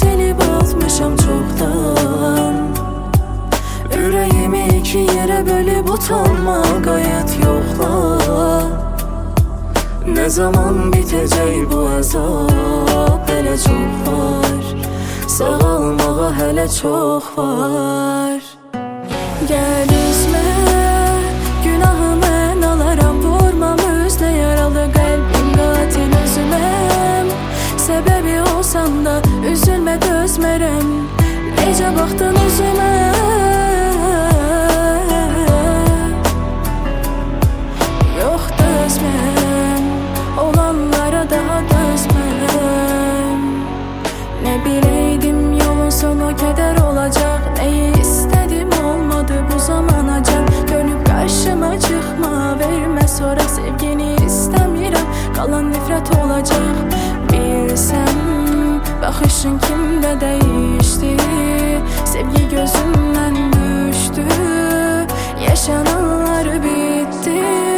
silib atmışam çoxdan. Ürəyimi iki yerə bölüb utanma, qayıt yoxla. Ne zaman bitəcək bu əzab, hələ çox var. Sağalmağa hələ çox var. Gəl üzmə, günahı mən alaram. Vurmam özlə yaralı qəlbim, qatil özüməm. Səbəbi olsan da üzülmə, dözmərəm. Necə baxdın üzümə, yox dözməm. Olanlara daha dözməm. Ne bileydim yolun sonu keder olacak. Neyi istedim olmadı bu zamanacak. Dönüp karşıma çıkma, verme sonra sevgini istemiyorum. Kalan nefret olacak. Bilsem bakışın kimde değişti. Sevgi gözümden düştü. Yaşananlar bitti.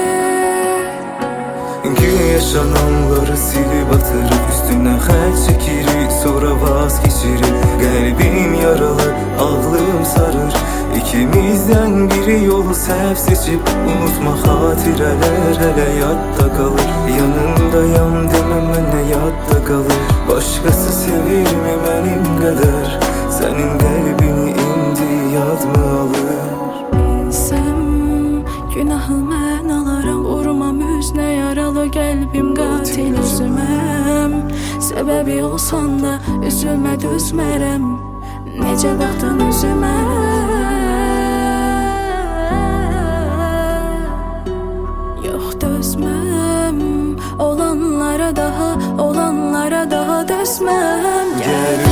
Yaşananları silib atırıq, üstünə xətt çəkirik, sonra vazgeçirik. Qəlbim yaralı, ağlım sarır. İkimizdən biri yolu səhv seçib, unutma xatirələr hələ yadda qalır. Yanındayam deməm mənə yadda qalır. Başqası sevirmi mənim qədər, sənin qəlbini indi yad mı alır? Bilsəm günahı mən alaram. Vurmam üzünə yaralı qəlbim, qatil özüməm. Səbəbi olsan da üzülmə, dözmərəm. Necə baxdın üzümə, yox dözməm. Olanlara daha dözməm. Gəl